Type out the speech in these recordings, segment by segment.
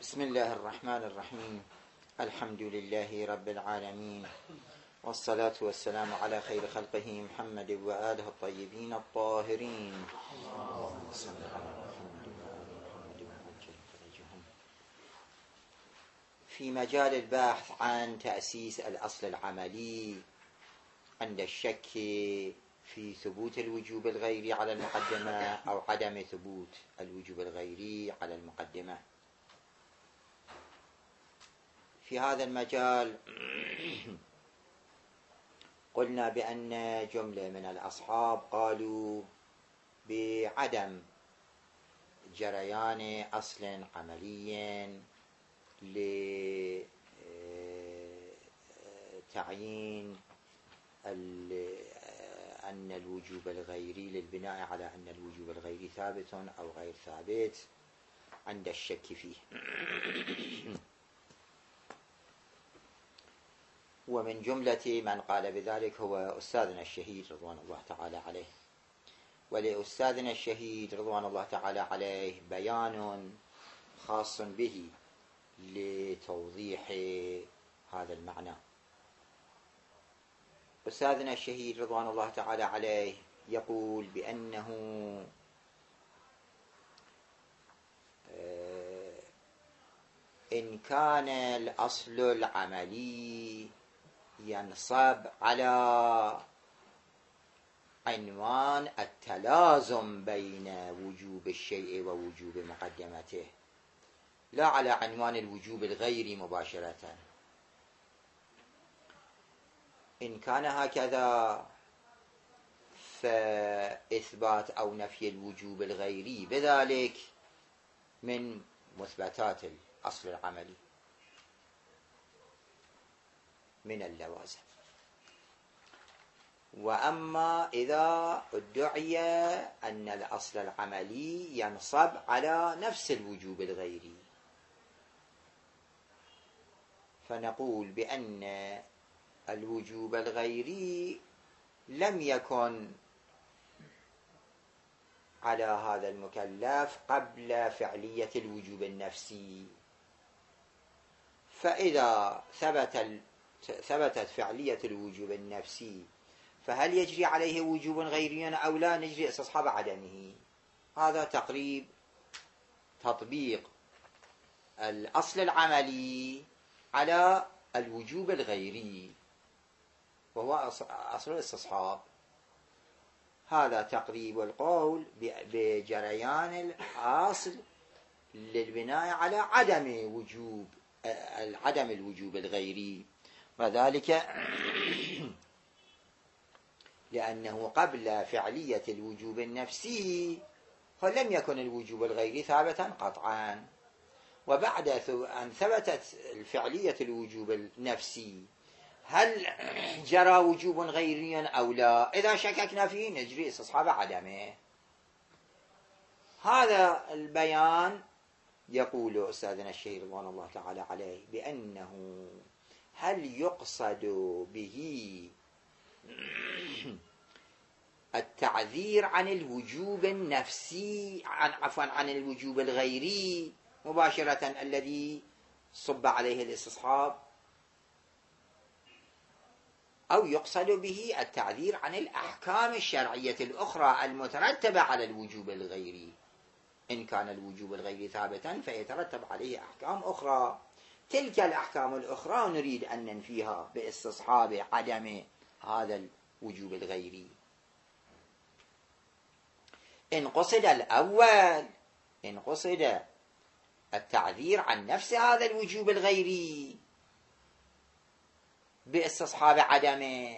بسم الله الرحمن الرحيم. الحمد لله رب العالمين، والصلاة والسلام على خير خلقه محمد وآله الطيبين الطاهرين. في مجال البحث عن تأسيس الأصل العملي عند الشك في ثبوت الوجوب الغيري على المقدمة أو عدم ثبوت الوجوب الغيري على المقدمة. في هذا المجال قلنا بأن جملة من الأصحاب قالوا بعدم جريان أصل عملي لتعيين أن الوجوب الغيري، للبناء على أن الوجوب الغيري ثابت أو غير ثابت عند الشك فيه. ومن جملة من قال بذلك هو أستاذنا الشهيد رضوان الله تعالى عليه. ولأستاذنا الشهيد رضوان الله تعالى عليه بيان خاص به لتوضيح هذا المعنى. أستاذنا الشهيد رضوان الله تعالى عليه يقول بأنه إن كان الأصل العملي ينصب على عنوان التلازم بين وجوب الشيء ووجوب مقدمته، لا على عنوان الوجوب الغيري مباشرة، إن كان هكذا فإثبات أو نفي الوجوب الغيري بذلك من مثبتات الأصل العملي، من اللوازم. وأما إذا ادعي أن الأصل العملي ينصب على نفس الوجوب الغيري، فنقول بأن الوجوب الغيري لم يكن على هذا المكلف قبل فعلية الوجوب النفسي، فإذا ثبتت فعلية الوجوب النفسي فهل يجري عليه وجوب غيري أو لا؟ نجري استصحاب عدمه. هذا تطبيق الأصل العملي على الوجوب الغيري، وهو أصل الاستصحاب. هذا تقريب القول بجريان الأصل للبناء على عدم الوجوب الغيري، وذلك لأنه قبل فعلية الوجوب النفسي فلم يكن الوجوب الغيري ثابتا قطعا، وبعد أن ثبتت فعلية الوجوب النفسي هل جرى وجوب غيري أو لا؟ إذا شككنا فيه نجري استصحاب عدمه. هذا البيان يقول أستاذنا الشهيد رضوان الله تعالى عليه بأنه هل يقصد به التعذير عن الوجوب النفسي عن الوجوب الغيري مباشرة الذي صب عليه الاستصحاب، أو يقصد به التعذير عن الأحكام الشرعية الأخرى المترتبة على الوجوب الغيري؟ إن كان الوجوب الغيري ثابتا فيترتب عليه أحكام أخرى، تلك الأحكام الأخرى نريد أن ننفيها باستصحاب عدم هذا الوجوب الغيري. إن قصد الأول، إن قصد التعذير عن نفس هذا الوجوب الغيري باستصحاب عدمه،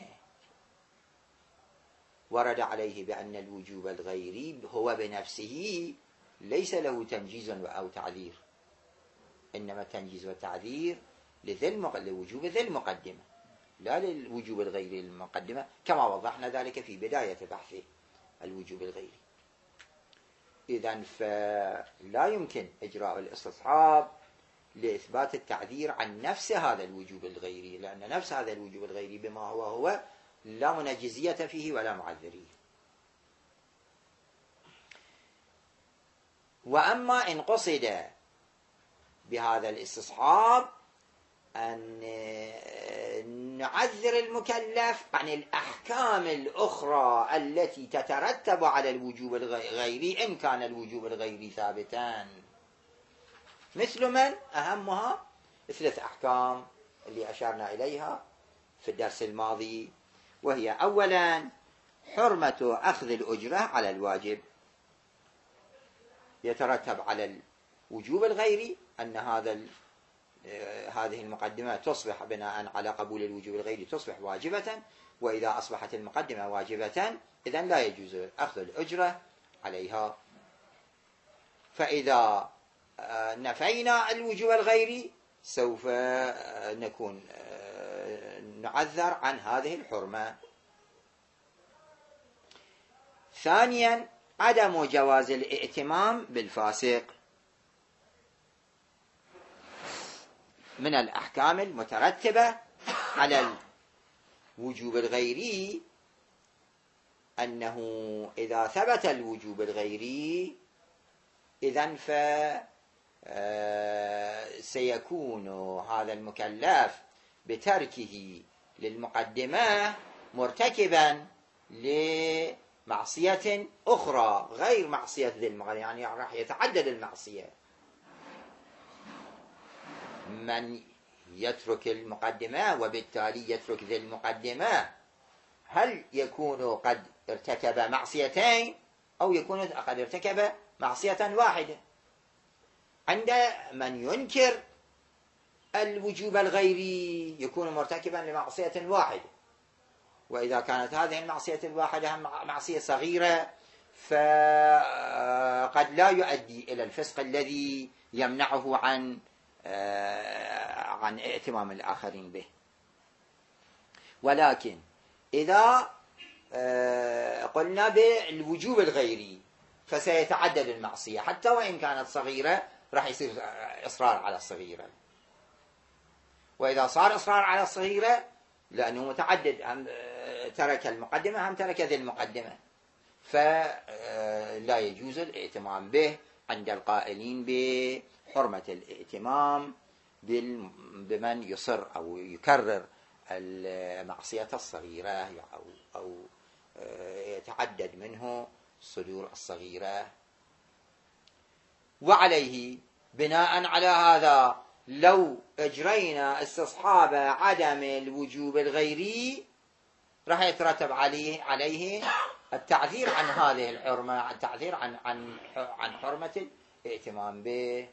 ورد عليه بأن الوجوب الغيري هو بنفسه ليس له تنجيز أو تعذير، إنما التنجيز والتعذير لوجوب ذي المقدمة لا للوجوب الغيري للمقدمة، كما وضحنا ذلك في بداية بحث الوجوب الغيري. إذن فلا يمكن إجراء الاستصحاب لإثبات التعذير عن نفس هذا الوجوب الغيري، لأن نفس هذا الوجوب الغيري بما هو لا منجزية فيه ولا معذرية. وأما إن قصد بهذا الاستصحاب أن نعذر المكلف عن الأحكام الأخرى التي تترتب على الوجوب الغيري إن كان الوجوب الغيري ثابتا، مثل من أهمها 3 أحكام اللي أشرنا إليها في الدرس الماضي، وهي أولا حرمة أخذ الأجرة على الواجب. يترتب على الوجوب الغيري أن هذه المقدمة تصبح بناء على قبول الوجوب الغيري تصبح واجبة، وإذا أصبحت المقدمة واجبة إذن لا يجوز أخذ الأجرة عليها. فإذا نفينا الوجوب الغيري سوف نكون نعذر عن هذه الحرمة. ثانيا عدم جواز الائتمام بالفاسق. من الأحكام المترتبة على الوجوب الغيري أنه إذا ثبت الوجوب الغيري إذن سيكون هذا المكلف بتركه للمقدمة مرتكبا لمعصية أخرى غير معصية ذي المقدمة، يعني راح يتعدد المعصية. من يترك المقدمة وبالتالي يترك ذي المقدمة هل يكون قد ارتكب معصيتين أو يكون قد ارتكب معصية واحدة؟ عند من ينكر الوجوب الغيري يكون مرتكبا لمعصية واحدة، وإذا كانت هذه المعصية الواحدة معصية صغيرة فقد لا يؤدي إلى الفسق الذي يمنعه عن ائتمام الآخرين به. ولكن إذا قلنا بالوجوب الغيري فسيتعدد المعصية حتى وإن كانت صغيرة، راح يصير إصرار على الصغيرة، وإذا صار إصرار على الصغيرة لأنه متعدد، هم ترك المقدمة هم ترك ذي المقدمة، فلا يجوز الائتمام به عند القائلين بحرمة الائتمام بمن يصر أو يكرر المعصية الصغيرة أو يتعدد منه صدور الصغيرة. وعليه بناء على هذا لو أجرينا استصحاب عدم الوجوب الغيري راح يترتب عليه التعذير عن هذه الحرمة، التعذير عن حرمة الائتمام به.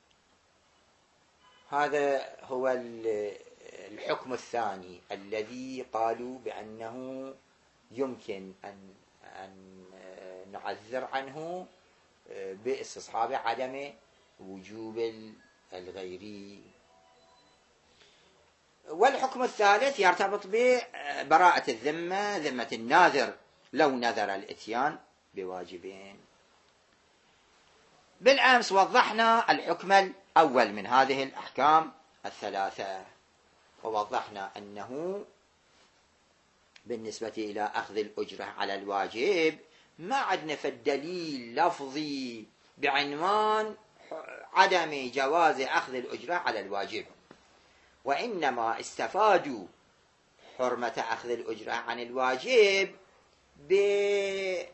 هذا هو الحكم الثاني الذي قالوا بأنه يمكن أن نعذر عنه باستصحاب عدم وجوب الغيري. والحكم الثالث يرتبط ببراءة الذمة، ذمة الناذر لو نذر الإتيان بواجبين. بالأمس وضحنا الحكم الأول من هذه الأحكام الثلاثة، ووضحنا أنه بالنسبة إلى أخذ الأجرة على الواجب ما عندنا في الدليل لفظي بعنوان عدم جواز أخذ الأجرة على الواجب، وإنما استفادوا حرمة أخذ الأجرة عن الواجب بإحدى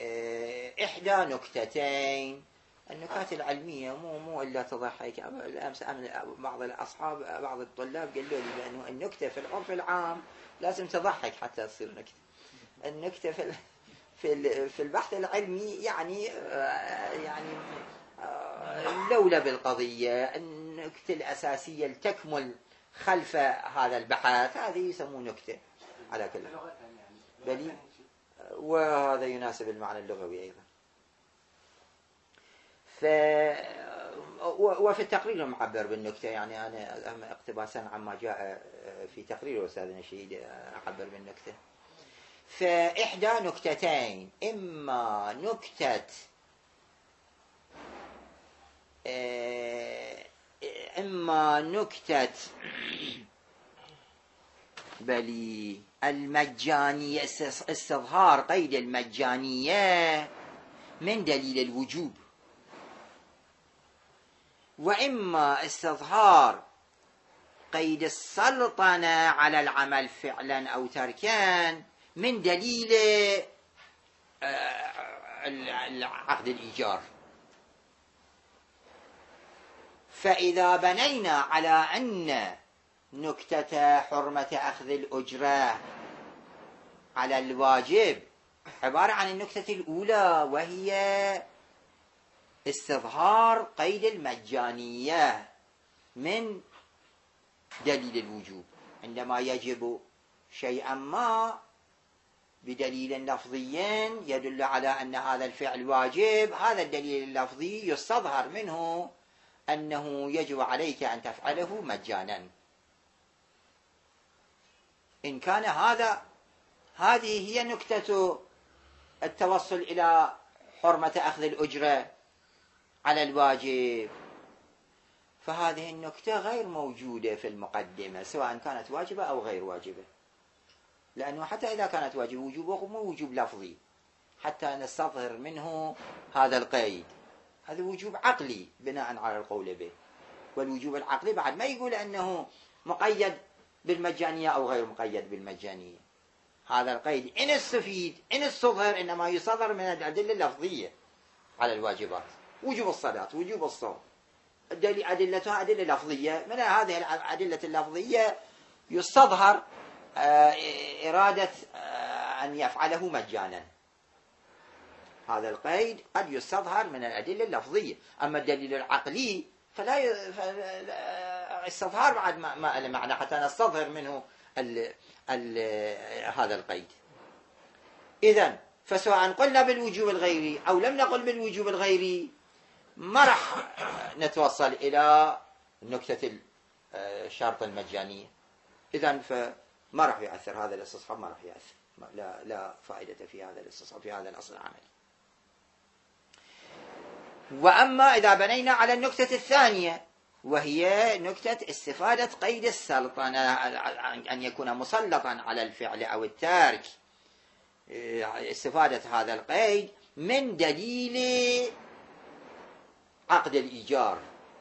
نكتتين. النكات العلمية مو إلا تضحك. الأمس بعض الأصحاب بعض الطلاب قالوا لي بأنه النكتة في العرف العام لازم تضحك حتى تصير نكتة. النكتة في البحث العلمي يعني لولا بالقضية النكتة الأساسية لتكمل خلف هذا البحث هذه يسموه نكتة على كل بلي، وهذا يناسب المعنى اللغوي أيضا. وفي التقرير المعبر بالنكتة، يعني أنا اقتباسا عما جاء في تقرير أستاذنا الشهيد أعبر بالنكتة. فإحدى نكتتين، إما نكتة بلي المجانية، استظهار قيد المجانية من دليل الوجوب، وإما استظهار قيد السلطنة على العمل فعلا أو تركا من دليل عقد الإيجار. فإذا بنينا على أن نكتة حرمة أخذ الأجرة على الواجب عبارة عن النكتة الأولى، وهي استظهار قيد المجانية من دليل الوجوب. عندما يجب شيئا ما بدليل لفظي يدل على أن هذا الفعل واجب، هذا الدليل اللفظي يستظهر منه أنه يجب عليك أن تفعله مجانا. إن كان هذه هي نكتة التوصل إلى حرمة أخذ الأجرة على الواجب، فهذه النكتة غير موجودة في المقدمة سواء كانت واجبة أو غير واجبة، لأنه حتى إذا كانت واجبة وجوبه مو وجوب لفظي حتى نستظهر منه هذا القيد، هذا وجوب عقلي بناء على القول به. والوجوب العقلي بعد ما يقول أنه مقيد بالمجانية أو غير مقيد بالمجانية. هذا القيد إن استظهر إنما يصدر من الأدلة اللفظية على الواجبات. وجوب الصلاة، وجوب الصوم، أدلتها أدلة لفظية، من هذه الأدلة اللفظية يستظهر إرادة أن يفعله مجانا. هذا القيد قد يستظهر من الأدلة اللفظية. أما الدليل العقلي فلا استظهار بعد ما له معنى حتى نستظهر منه هذا القيد. إذن فسواء قلنا بالوجوب الغيري أو لم نقل بالوجوب الغيري ما راح نتوصل إلى نكتة الشرط المجانية. إذن فما راح يؤثر هذا الاستصحاب، ما راح يؤثر، لا فائدة في هذا الاستصحاب في هذا الأصل العملي. وأما إذا بنينا على النكتة الثانية وهي نكتة استفادة قيد السلطنة، أن يكون مسلطا على الفعل أو الترك، استفادة هذا القيد من دليل عقد الإيجار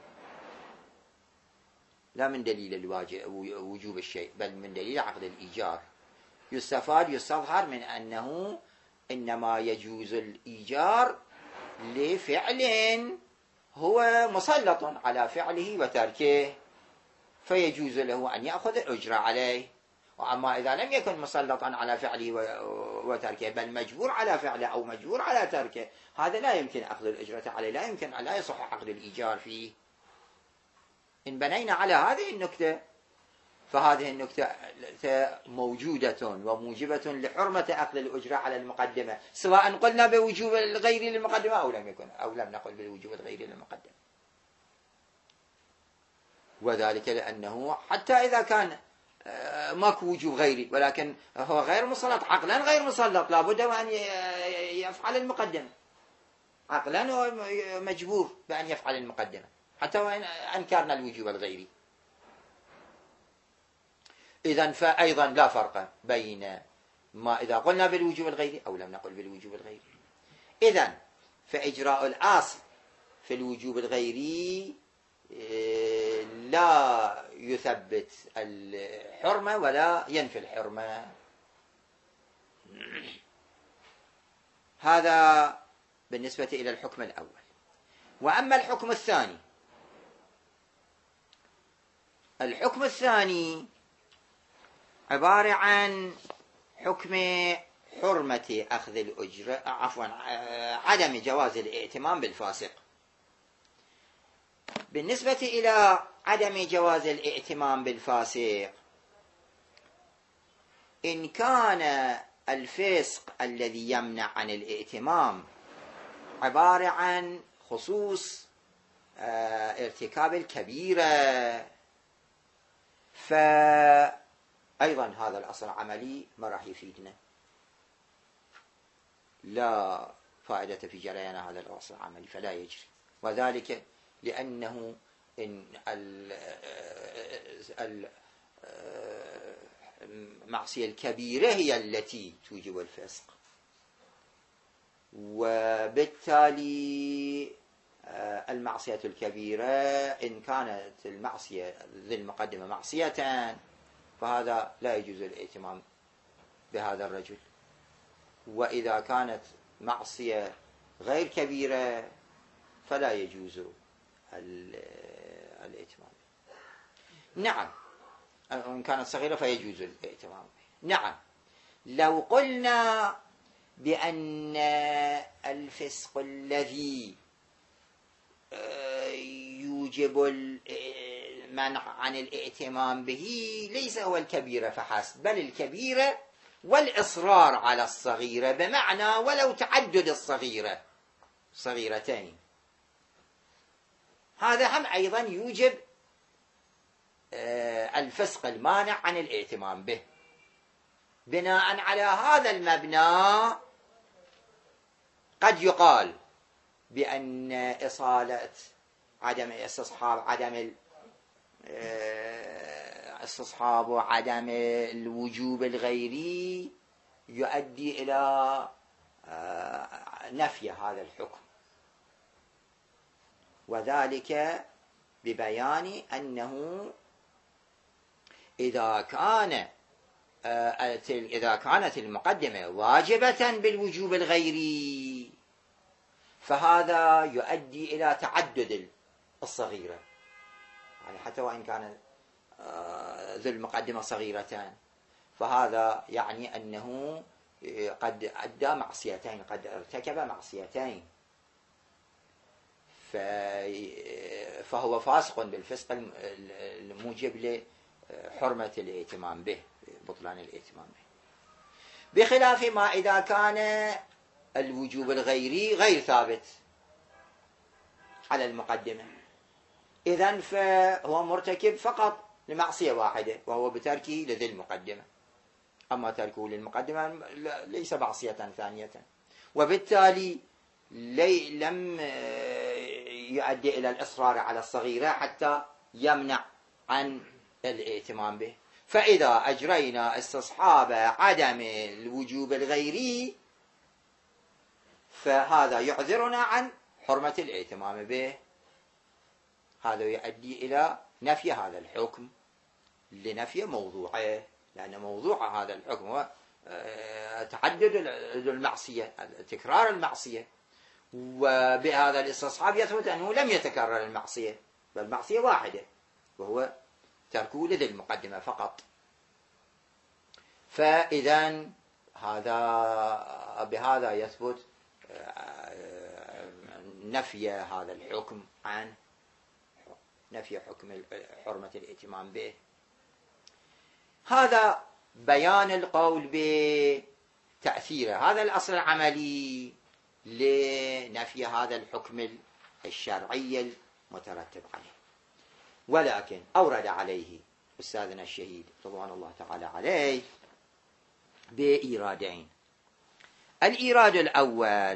لا من دليل وجوب الشيء، بل من دليل عقد الإيجار. يستظهر من أنه إنما يجوز الإيجار لفعل هو مسلط على فعله وتركه، فيجوز له أن يأخذ الأجرة عليه. وأما إذا لم يكن مسلطا على فعله وتركه بل مجبور على فعله أو مجبور على تركه، هذا لا يمكن أخذ الأجرة عليه، لا يصح عقد الإيجار فيه. إن بنينا على هذه النكتة فهذه النكتة موجودة وموجبة لحرمة أخذ الأجرة على المقدمة، سواء قلنا بوجوب الغير للمقدمة أو لم نقل بالوجوب الغير للمقدمة. وذلك لأنه حتى إذا كان ماكو وجوب غيري ولكن هو غير مسلط، عقلا غير مسلط، لابد أن يفعل المقدمة، عقلا هو مجبور بأن يفعل المقدمة حتى وإن أنكرنا الوجوب الغيري. إذن فأيضا لا فرق بين ما إذا قلنا بالوجوب الغيري أو لم نقل بالوجوب الغيري. إذن فإجراء الأصل في الوجوب الغيري لا يثبت الحرمة ولا ينفي الحرمة. هذا بالنسبة إلى الحكم الأول. وأما الحكم الثاني، الحكم الثاني عبارة عن حكم حرمة أخذ الأجرة، عدم جواز الائتمام بالفاسق. بالنسبة إلى عدم جواز الائتمام بالفاسق، إن كان الفسق الذي يمنع عن الائتمام عبارة عن خصوص ارتكاب الكبيرة، فأيضا هذا الأصل العملي ما راح يفيدنا، لا فائدة في جريان هذا الأصل العملي، فلا يجري. وذلك لأنه إن المعصية الكبيرة هي التي توجب الفسق، وبالتالي المعصية الكبيرة إن كانت المعصية ذي المقدمة معصية فهذا لا يجوز الائتمام بهذا الرجل، وإذا كانت معصية غير كبيرة فلا يجوز الائتمام. نعم، إن كانت صغيرة فيجوز الائتمام. نعم، لو قلنا بأن الفسق الذي يوجب المنع عن الائتمام به ليس هو الكبيرة فحسب، بل الكبيرة والإصرار على الصغيرة، بمعنى ولو تعدد الصغيرة صغيرتين، هذا هم أيضا يوجب الفسق المانع عن الائتمام به. بناء على هذا المبنى قد يقال بأن إصالة عدم استصحاب وعدم الوجوب الغيري يؤدي إلى نفي هذا الحكم، وذلك ببيان أنه إذا كانت المقدمة واجبة بالوجوب الغيري فهذا يؤدي إلى تعدد الصغيرة، يعني حتى وإن كان ذو المقدمة صغيرتان، فهذا يعني أنه قد أدى معصيتين، قد ارتكب معصيتين، فهو فاسق بالفسق الموجب لحرمة الائتمام به، بطلان الائتمام به، بخلاف ما إذا كان الوجوب الغيري غير ثابت على المقدمة، إذن فهو مرتكب فقط لمعصية واحدة وهو بتركه لذي المقدمة، أما تركه للمقدمة ليس معصية ثانية، وبالتالي لم يؤدي إلى الإصرار على الصغيرة حتى يمنع عن الائتمام به. فإذا أجرينا استصحاب عدم الوجوب الغيري فهذا يعذرنا عن حرمة الائتمام به، هذا يؤدي إلى نفي هذا الحكم لنفي موضوعه، لأن موضوع هذا الحكم هو تعدد المعصية، تكرار المعصية، وبهذا الاستصحاب يثبت أنه لم يتكرر المعصية، بل معصية واحدة وهو تركه لذي المقدمة فقط. فإذا بهذا يثبت نفي هذا الحكم عن نفي حكم حرمة الائتمام به. هذا بيان القول بتأثيره، هذا الأصل العملي لنفي هذا الحكم الشرعي المترتب عليه. ولكن أورد عليه أستاذنا الشهيد رضوان الله تعالى عليه بإيرادين. الإيراد الأول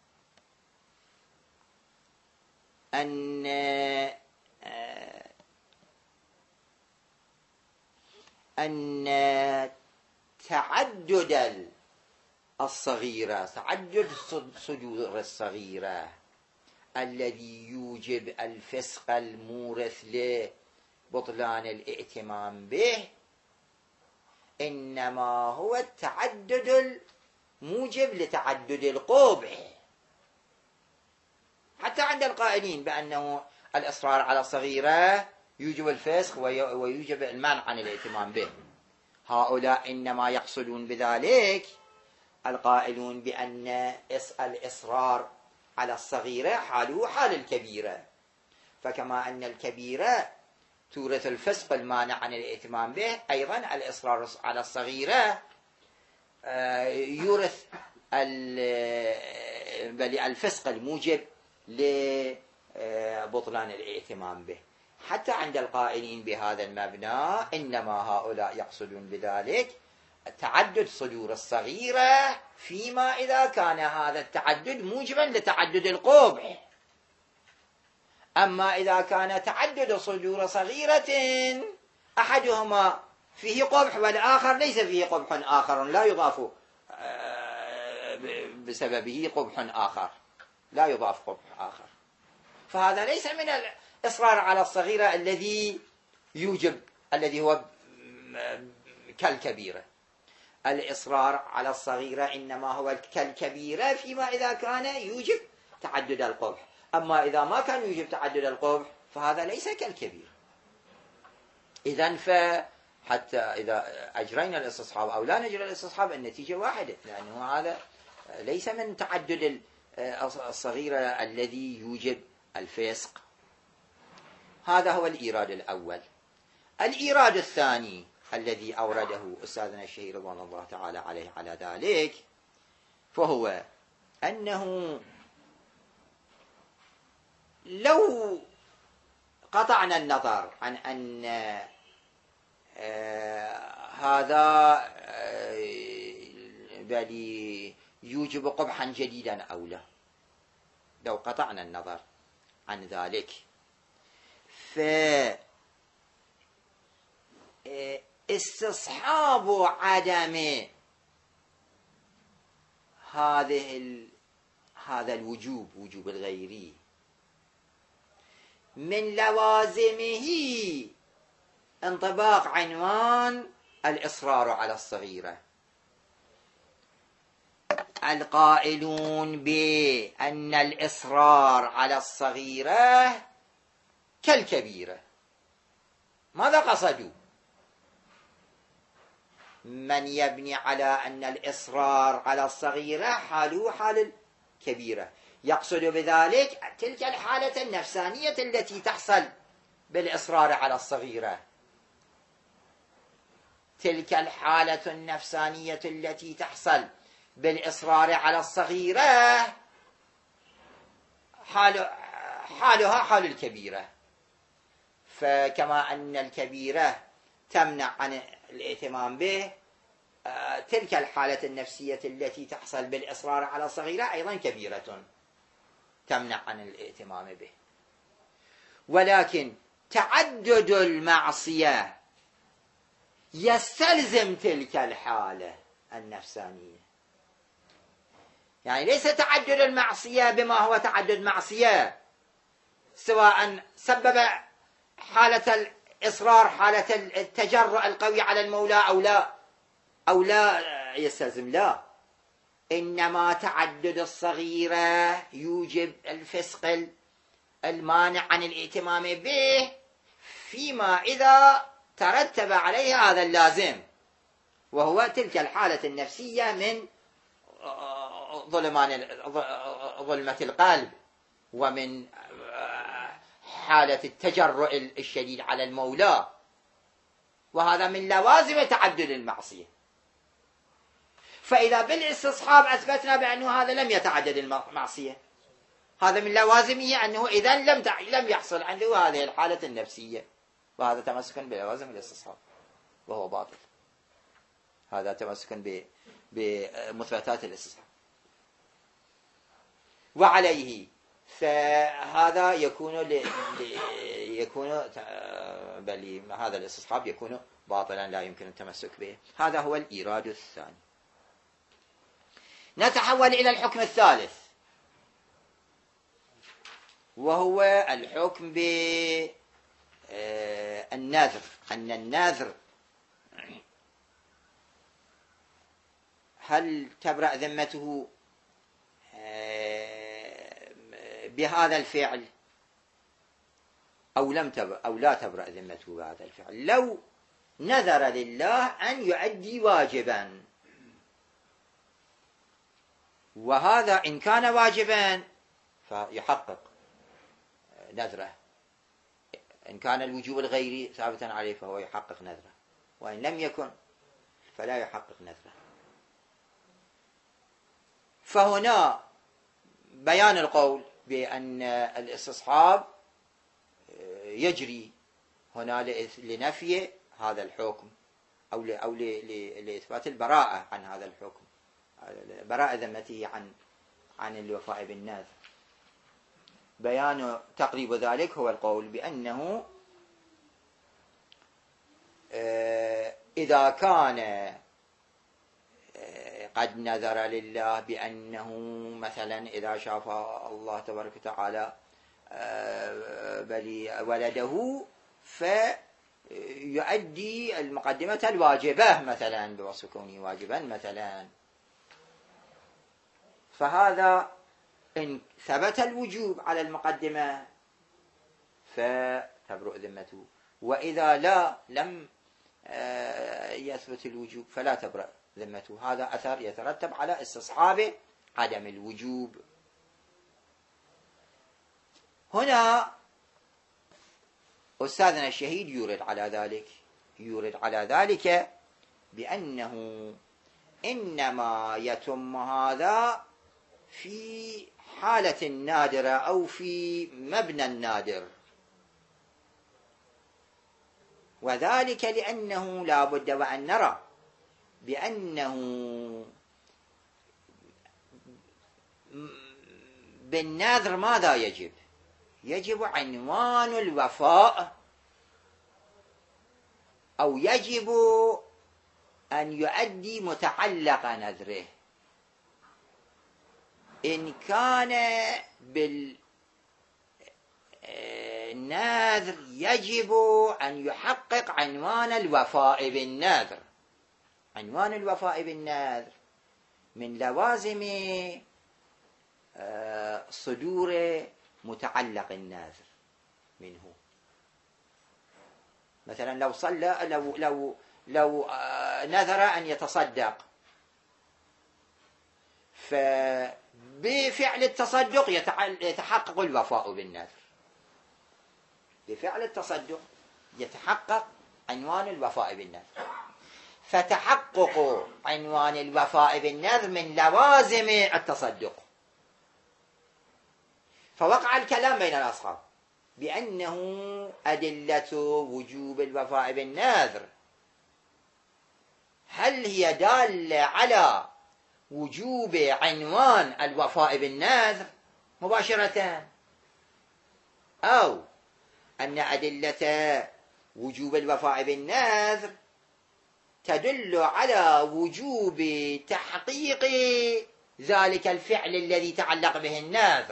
أن تعدد الصغيرة، تعدد صدور الصغيرة الذي يوجب الفسق المورث لبطلان الائتمام به إنما هو التعدد الموجب لتعدد القبح، حتى عند القائلين بأنه الإصرار على الصغيرة يوجب الفسق ويوجب المنع عن الائتمام به، هؤلاء إنما يقصدون بذلك القائلون بأن الإصرار على الصغيرة حاله حال الكبيرة، فكما أن الكبيرة تورث الفسق المانع عن الائتمام به، أيضا الإصرار على الصغيرة يورث الفسق الموجب لبطلان الائتمام به. حتى عند القائلين بهذا المبنى إنما هؤلاء يقصدون بذلك تعدد صدور الصغيرة فيما إذا كان هذا التعدد موجبا لتعدد القبح، أما إذا كان تعدد صدور صغيرة أحدهما فيه قبح والآخر ليس فيه قبح آخر، لا يضاف بسببه قبح آخر، لا يضاف قبح آخر، فهذا ليس من الإصرار على الصغيرة الذي يوجب، الذي هو كالكبيرة. الإصرار على الصغيرة إنما هو كالكبيرة فيما إذا كان يوجب تعدد القبح، أما إذا ما كان يوجب تعدد القبح فهذا ليس كالكبير. إذن فحتى إذا أجرينا الاستصحاب أو لا نجري الاستصحاب النتيجة واحدة، لأنه هذا ليس من تعدد الصغيرة الذي يوجب الفسق. هذا هو الإيراد الأول. الإيراد الثاني الذي أورده أستاذنا الشهير رضوان الله تعالى عليه على ذلك، فهو أنه لو قطعنا النظر عن أن هذا بل يوجب قبحا جديدا أو لا، لو قطعنا النظر عن ذلك، فاستصحاب عدم هذا الوجوب، وجوب الغيري، من لوازمه انطباق عنوان الإصرار على الصغيرة. القائلون بأن الإصرار على الصغيرة كالكبيرة ماذا قصدوا؟ من يبني على أن الإصرار على الصغيرة حاله حال الكبيرة، يقصد بذلك تلك الحالة النفسانية التي تحصل بالإصرار على الصغيرة، تلك الحالة النفسانية التي تحصل بالإصرار على الصغيرة حالها حال الكبيرة. فكما أن الكبيرة تمنع عن الاهتمام به، تلك الحالة النفسية التي تحصل بالإصرار على الصغيرة أيضا كبيرة تمنع عن الاهتمام به. ولكن تعدد المعصية يستلزم تلك الحالة النفسانية، يعني ليس تعدد المعصية بما هو تعدد معصية سواء سبب حالة الإصرار، حالة التجرؤ القوي على المولى أو لا يستلزم، لا، إنما تعدد الصغيرة يوجب الفسق المانع عن الاهتمام به فيما إذا ترتب عليه هذا اللازم، وهو تلك الحالة النفسية من ظلمة القلب، ومن حالة التجرؤ الشديد على المولى، وهذا من لوازم تعدد المعصية. فإذا بالاستصحاب أثبتنا بأنه هذا لم يتعدد المعصية، هذا من لوازمه أنه إذن لم يحصل عنده هذه الحالة النفسية، وهذا تمسكا بلوازم الاستصحاب وهو باطل، هذا تمسكا بمثبتات الاستصحاب. وعليه فهذا بل هذا الاستصحاب يكون باطلا لا يمكن التمسك به. هذا هو الإيراد الثاني. نتحول إلى الحكم الثالث، وهو الحكم بالنذر، أن النذر هل تبرأ ذمته بهذا الفعل أو لا تبرأ ذمته بهذا الفعل. لو نذر لله أن يؤدي واجبا، وهذا إن كان واجبا فيحقق نذره، إن كان الوجوب الغيري ثابتا عليه فهو يحقق نذره، وإن لم يكن فلا يحقق نذره. فهنا بيان القول بأن الاستصحاب يجري هنا لنفي هذا الحكم أو لإثبات البراءة عن هذا الحكم، براءة ذمته عن الوفاء بالنذر. بيان تقريب ذلك هو القول بأنه إذا كان قد نذر لله بأنه مثلا إذا شاف الله تبارك وتعالى بل ولده فيؤدي المقدمة الواجبة مثلا بوصف كونه واجبا مثلا. فهذا إن ثبت الوجوب على المقدمة فتبرؤ ذمته، وإذا لم يثبت الوجوب فلا تبرأ ذمته. هذا أثر يترتب على استصحاب عدم الوجوب. هنا أستاذنا الشهيد يورد على ذلك بأنه إنما يتم هذا في حالة نادرة أو في مبنى نادر، وذلك لأنه لا بد وأن نرى بأنه بالنذر ماذا يجب؟ يجب عنوان الوفاء، أو يجب أن يؤدي متعلق نذره. إن كان بالنذر يجب أن يحقق عنوان الوفاء بالنذر. عنوان الوفاء بالنذر من لوازم صدور متعلق النذر منه. مثلا لو صلى لو نذر أن يتصدق، فبفعل التصدق يتحقق الوفاء بالنذر. بفعل التصدق يتحقق عنوان الوفاء بالنذر. فتحقق عنوان الوفاء بالنذر من لوازم التصدق. فوقع الكلام بين الأصحاب بأنه أدلة وجوب الوفاء بالنذر هل هي دالة على وجوب عنوان الوفاء بالنذر مباشرة، أو أن أدلة وجوب الوفاء بالنذر تدل على وجوب تحقيق ذلك الفعل الذي تعلق به النذر،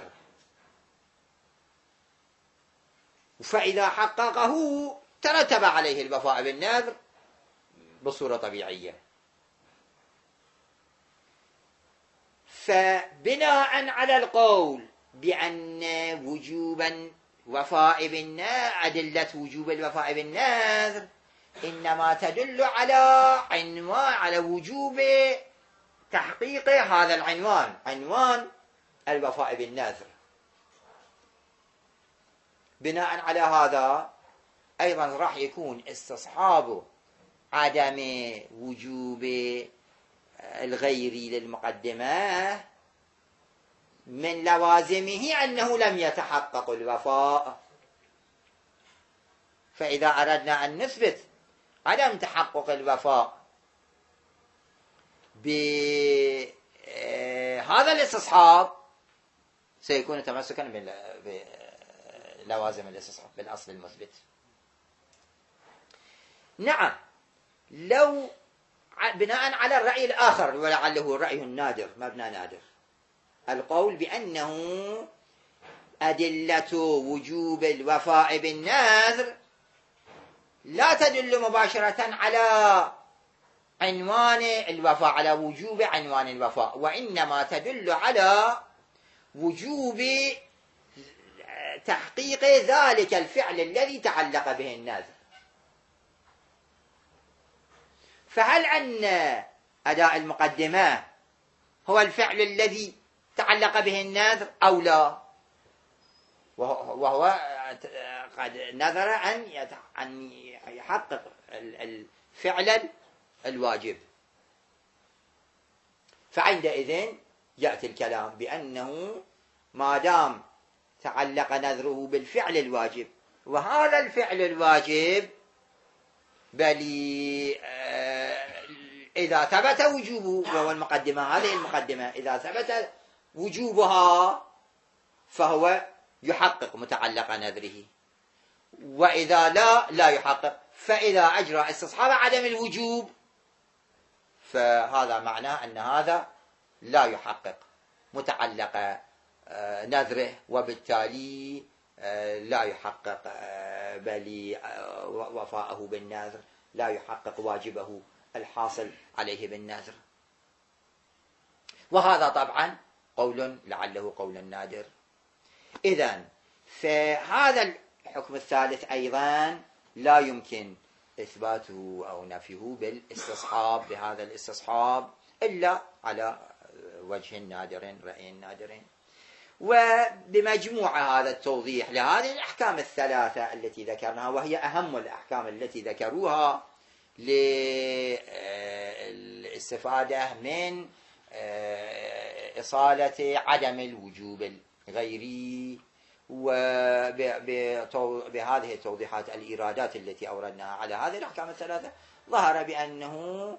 فإذا حققه ترتب عليه الوفاء بالنذر بصورة طبيعية. فبناء على القول بأن وجوبا وفاء بالنذر أدلة وجوب الوفاء بالنذر إنما تدل على وجوب تحقيق هذا العنوان، عنوان الوفاء بالنذر. بناء على هذا أيضا راح يكون استصحاب عدم وجوب الغير للمقدمة من لوازمه أنه لم يتحقق الوفاء. فإذا أردنا أن نثبت عدم تحقق الوفاء بهذا الاستصحاب سيكون تمسكا بلوازم الاستصحاب بالأصل المثبت. نعم، لو بناء على الرأي الآخر ولعله الرأي النادر مبنى نادر، القول بأنه أدلة وجوب الوفاء بالنذر لا تدل مباشرة على عنوان الوفاء، على وجوب عنوان الوفاء، وإنما تدل على وجوب تحقيق ذلك الفعل الذي تعلق به النذر. فهل أن أداء المقدمة هو الفعل الذي تعلق به النذر أو لا؟ وهو قد نذر أن يحقق الفعل الواجب. فعندئذ يأتي الكلام بأنه ما دام تعلق نذره بالفعل الواجب، وهذا الفعل الواجب بل إذا ثبت وجوبه، وهو المقدمة، هذه المقدمة إذا ثبت وجوبها فهو يحقق متعلق نذره، وإذا لا يحقق. فإذا أجرى استصحاب عدم الوجوب فهذا معناه أن هذا لا يحقق متعلق نذره، وبالتالي لا يحقق بل وفاءه بالنذر، لا يحقق واجبه الحاصل عليه بالنذر. وهذا طبعا قول لعله قول نادر. إذن فهذا الحكم الثالث أيضا لا يمكن إثباته أو نفيه بالاستصحاب، بهذا الاستصحاب، إلا على وجه نادر، رأي نادر. وبمجموع هذا التوضيح لهذه الأحكام الثلاثة التي ذكرناها، وهي أهم الأحكام التي ذكروها للاستفادة من إصالة عدم الوجوب الغيري، وبهذه التوضيحات الإيرادات التي أوردناها على هذه الأحكام الثلاثة، ظهر بأنه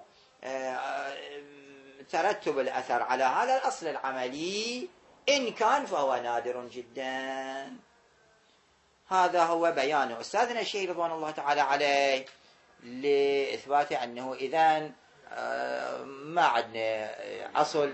ترتب الأثر على هذا الأصل العملي إن كان فهو نادر جدا. هذا هو بيان أستاذنا الشيخ رضوان الله تعالى عليه لإثبات أنه إذن ما عندنا أصل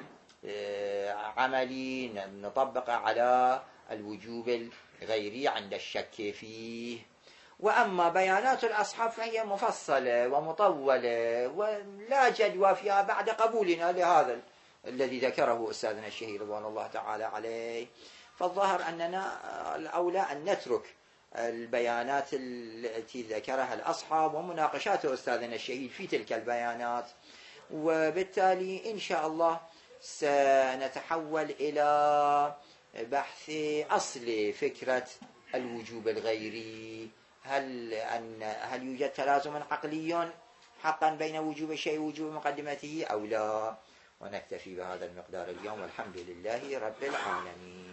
عملي نطبق على الوجوب الغيري عند الشك فيه. وأما بيانات الأصحاب فهي مفصلة ومطولة ولا جدوى فيها بعد قبولنا لهذا الذي ذكره أستاذنا الشهير رضوان الله تعالى عليه. فالظاهر أننا الأولى أن نترك البيانات التي ذكرها الأصحاب ومناقشات أستاذنا الشهيد في تلك البيانات، وبالتالي إن شاء الله سنتحول إلى بحث أصل فكرة الوجوب الغيري. هل يوجد تلازم عقلي حقا بين وجوب الشيء ووجوب مقدمته أو لا؟ ونكتفي بهذا المقدار اليوم، والحمد لله رب العالمين.